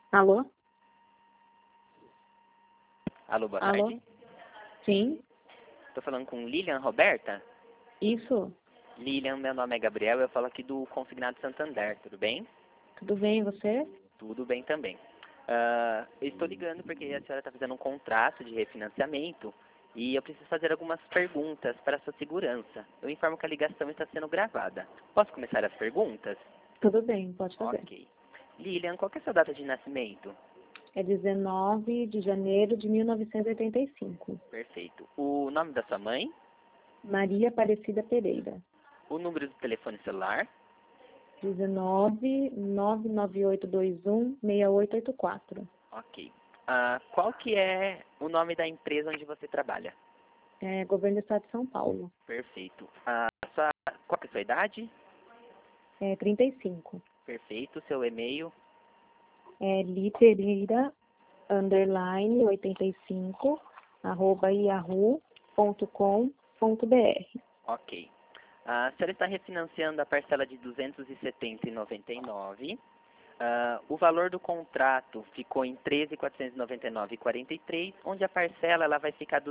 Alô? Alô, boa Alô? tarde. Sim? Estou falando com Lilian Roberta. Isso? Lilian, meu nome é Gabriel, eu falo aqui do Consignado Santander, tudo bem? Tudo bem, e você? Tudo bem também. Eu estou ligando porque a senhora está fazendo um contrato de refinanciamento e eu preciso fazer algumas perguntas para a sua segurança. Eu informo que a ligação está sendo gravada. Posso começar as perguntas? Tudo bem, pode fazer. Ok. Lilian, qual que é a sua data de nascimento? É 19 de janeiro de 1985. Perfeito. O nome da sua mãe? Maria Aparecida Pereira. O número do telefone celular? 19 99821 6884. Ok. Qual que é o nome da empresa onde você trabalha? É, Governo do Estado de São Paulo. Perfeito. Qual que é a sua idade? É 35. Perfeito. Seu e-mail? É litereira, underline, 85, @ yahoo.com.br. Ok. A senhora está refinanciando a parcela de 270,99. O valor do contrato ficou em 13.499,43, onde a parcela ela vai ficar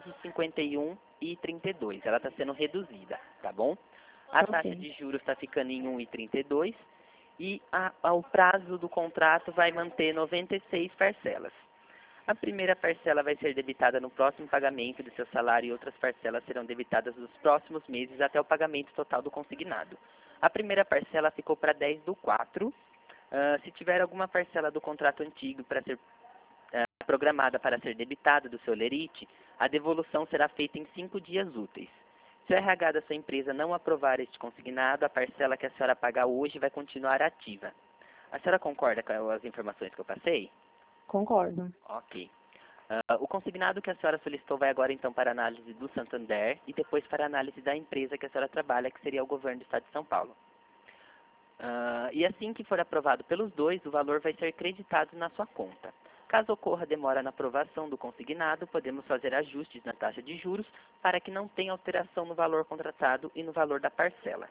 251,32. Ela está sendo reduzida, tá bom? A taxa Ok. de juros está ficando em 1,32 e o prazo do contrato vai manter 96 parcelas. A primeira parcela vai ser debitada no próximo pagamento do seu salário e outras parcelas serão debitadas nos próximos meses até o pagamento total do consignado. A primeira parcela ficou para 10/4. Se tiver alguma parcela do contrato antigo para ser programada para ser debitada do seu lerite, a devolução será feita em 5 dias úteis. Se o RH da sua empresa não aprovar este consignado, a parcela que a senhora pagar hoje vai continuar ativa. A senhora concorda com as informações que eu passei? Concordo. Ok. O consignado que a senhora solicitou vai agora então para a análise do Santander e depois para a análise da empresa que a senhora trabalha, que seria o governo do Estado de São Paulo. E assim que for aprovado pelos dois, o valor vai ser creditado na sua conta. Caso ocorra demora na aprovação do consignado, podemos fazer ajustes na taxa de juros para que não tenha alteração no valor contratado e no valor da parcela.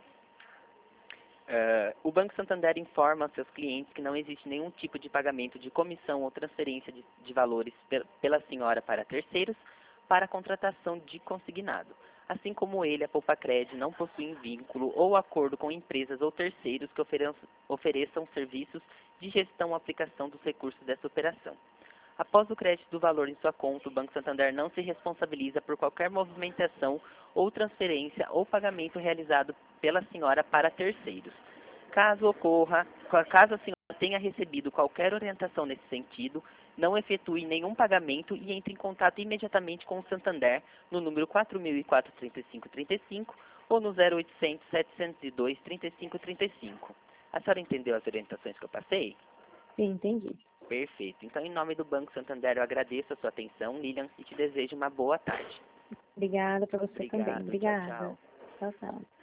O Banco Santander informa aos seus clientes que não existe nenhum tipo de pagamento de comissão ou transferência de valores pela senhora para terceiros para a contratação de consignado. Assim como ele, a Poupacred não possui vínculo ou acordo com empresas ou terceiros que ofereçam serviços de gestão ou aplicação dos recursos dessa operação. Após o crédito do valor em sua conta, o Banco Santander não se responsabiliza por qualquer movimentação ou transferência ou pagamento realizado pela senhora para terceiros. Caso a senhora tenha recebido qualquer orientação nesse sentido, não efetue nenhum pagamento e entre em contato imediatamente com o Santander no número 4004-3535 ou no 0800 702 3535. A senhora entendeu as orientações que eu passei? Sim, entendi. Perfeito. Então, em nome do Banco Santander, eu agradeço a sua atenção, Lilian, e te desejo uma boa tarde. Obrigada para você também. Obrigado. Tchau, Obrigada. tchau. Tchau, tchau.